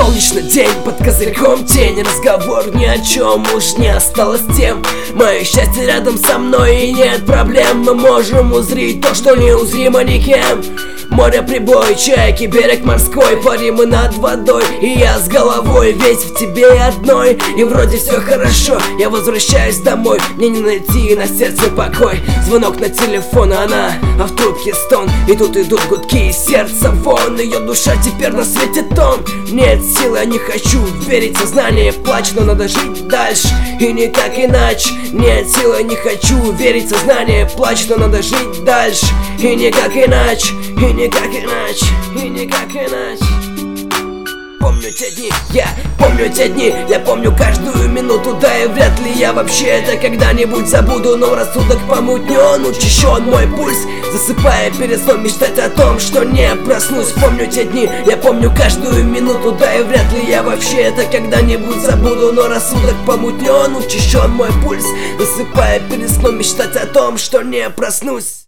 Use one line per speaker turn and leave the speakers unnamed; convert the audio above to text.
Солнечный день, под козырьком тень. Разговор ни о чем уж не осталось тем. Мое счастье рядом со мной и нет проблем. Мы можем узреть то, что неузримо никем. Море, прибой, чайки, берег морской. Парим мы над водой, и я с головой весь в тебе одной. И вроде все хорошо, я возвращаюсь домой. Мне не найти на сердце покой. Звонок на телефон, она, а в трубке стон. И тут идут гудки, и сердце вон. Ее душа теперь на свете тон. Нет силы, я не хочу верить в сознание. Плачь, но надо жить дальше, и никак иначе. Нет силы, я не хочу верить в сознание. Плачь, но надо жить дальше, и никак иначе. И никак иначе, и никак иначе. Помню те дни, я помню те дни. Я помню каждую минуту, да и вряд ли я вообще это когда-нибудь забуду. Но рассудок помутнен, учащен мой пульс, засыпая перед сном мечтать о том, что не проснусь. Помню те дни, я помню каждую минуту, да и вряд ли я вообще это когда-нибудь забуду. Но рассудок помутнен, учащен мой пульс, засыпая перед сном мечтать о том, что не проснусь.